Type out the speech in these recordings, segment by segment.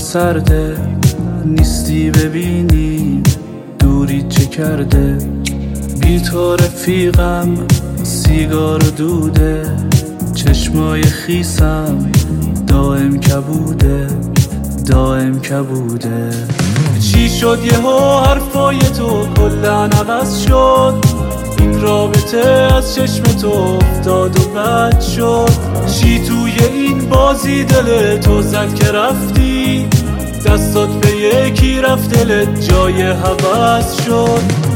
سرده، نیستی ببینی دوری چه کرده. بی تو رفیقم سیگار و دوده، چشمای خیسم دائم کبوده، دائم کبوده. چی شد یهو حرفای تو کلن عوض شد، این رابطه از چشم تو افتاد و بد شد. چی توی این بازی دل تو زد که رفتی، دستات به یکی رفت دلت جای هوس شد.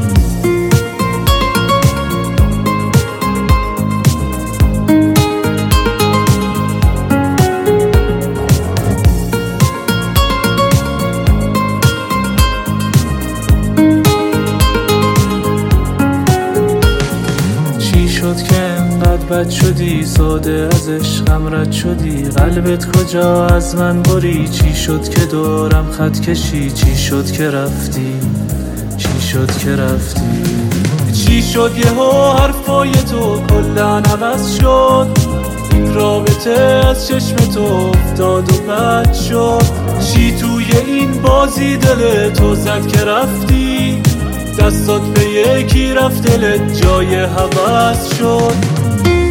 که انقدر بد شدی، ساده از عشقم رد شدی. قلبت کجا از من بری، چی شد که دورم خط کشی. چی شد که رفتی، چی شد که رفتی. چی شد یهو حرفای تو کلن عوض شد، این رابطه از چشم تو افتاد و بد شد. چی توی این بازی دل تو زد که رفتی، دستات به یکی رفت دلت جای هوس شد.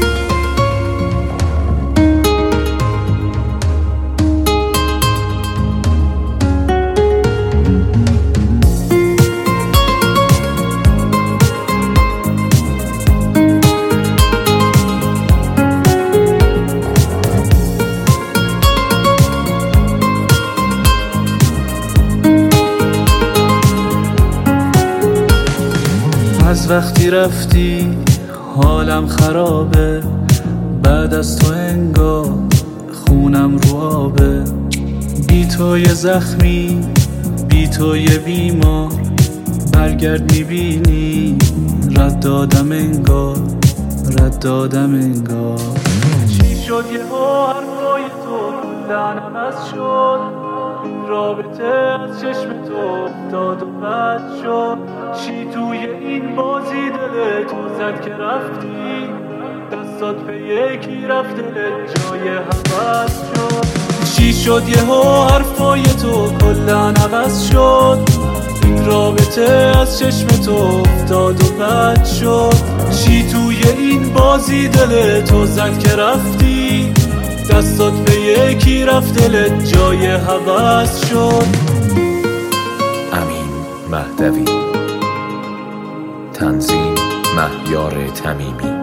از وقتی رفتی حالم خرابه، بعد از تو انگار خونم رو آبه. بی تو یه زخمی، بی تو یه بیمار، برگرد میبینی رد دادم انگار، رد دادم انگار. چی شد یهو حرفای تو کلن عوض شد، رابطه از چشم تو افتاد و بد شد. چی توی این بازی دل تو زد که رفتی، دستات به یکی رفت دلت جای هوس شد. چی شد یهو حرفای تو کلن عوض شد، این رابطه از چشم تو افتاد و بد شد. چی توی این بازی دل تو زد که رفتی، دستات به یکی رفت دلت جای هوس شد. امین مهدوی، تنظیم مهیار تمیمی.